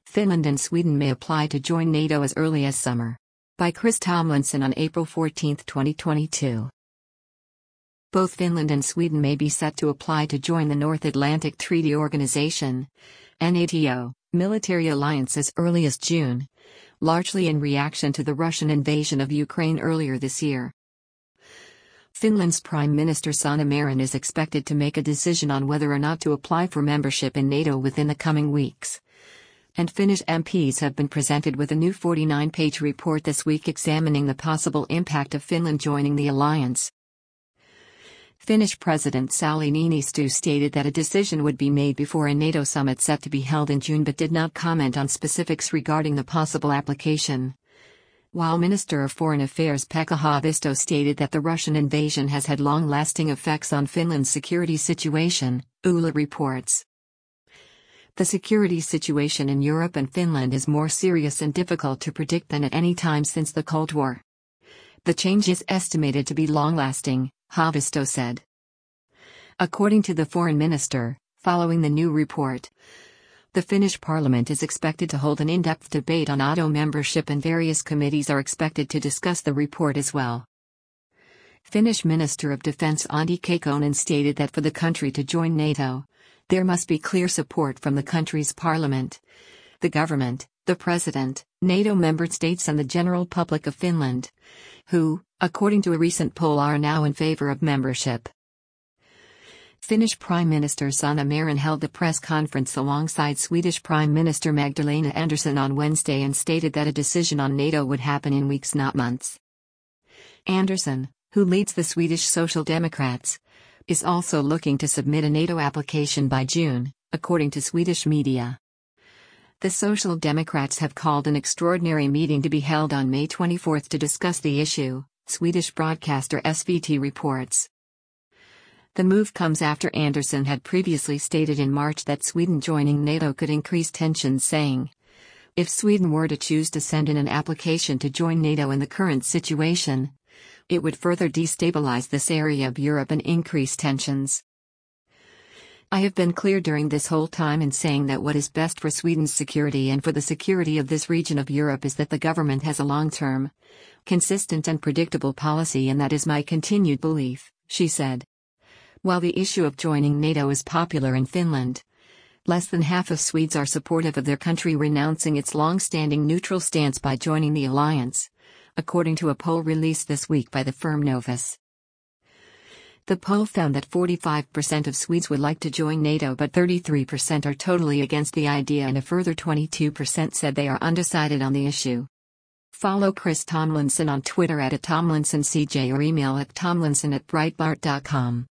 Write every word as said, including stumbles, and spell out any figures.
Finland and Sweden may apply to join NATO as early as summer. By Chris Tomlinson on April fourteenth, twenty twenty-two. Both Finland and Sweden may be set to apply to join the North Atlantic Treaty Organization, NATO, military alliance as early as June, largely in reaction to the Russian invasion of Ukraine earlier this year. Finland's Prime Minister Sanna Marin is expected to make a decision on whether or not to apply for membership in NATO within the coming weeks. And Finnish M Ps have been presented with a new forty-nine page report this week examining the possible impact of Finland joining the alliance. Finnish President Sauli Niinistö stated that a decision would be made before a NATO summit set to be held in June but did not comment on specifics regarding the possible application. While Minister of Foreign Affairs Pekka Haavisto stated that the Russian invasion has had long-lasting effects on Finland's security situation, Yle reports. The security situation in Europe and Finland is more serious and difficult to predict than at any time since the Cold War. The change is estimated to be long-lasting, Haavisto said. According to the foreign minister, following the new report, the Finnish parliament is expected to hold an in-depth debate on NATO membership and various committees are expected to discuss the report as well. Finnish Minister of Defense Antti Kaikkonen stated that for the country to join NATO, there must be clear support from the country's parliament, the government, the president, NATO member states and the general public of Finland, who, according to a recent poll, are now in favor of membership. Finnish Prime Minister Sanna Marin held a press conference alongside Swedish Prime Minister Magdalena Andersson on Wednesday and stated that a decision on NATO would happen in weeks, not months. Andersson, who leads the Swedish Social Democrats, is also looking to submit a NATO application by June, according to Swedish media. The Social Democrats have called an extraordinary meeting to be held on May twenty-fourth to discuss the issue, Swedish broadcaster S V T reports. The move comes after Andersson had previously stated in March that Sweden joining NATO could increase tensions, saying, "If Sweden were to choose to send in an application to join NATO in the current situation, it would further destabilize this area of Europe and increase tensions. I have been clear during this whole time in saying that what is best for Sweden's security and for the security of this region of Europe is that the government has a long-term, consistent and predictable policy, and that is my continued belief," she said. While the issue of joining NATO is popular in Finland, less than half of Swedes are supportive of their country renouncing its long-standing neutral stance by joining the alliance, according to a poll released this week by the firm Novus. The poll found that forty-five percent of Swedes would like to join NATO but thirty-three percent are totally against the idea and a further twenty-two percent said they are undecided on the issue. Follow Chris Tomlinson on Twitter at Tomlinson C J or email at tomlinson at breitbart dot com.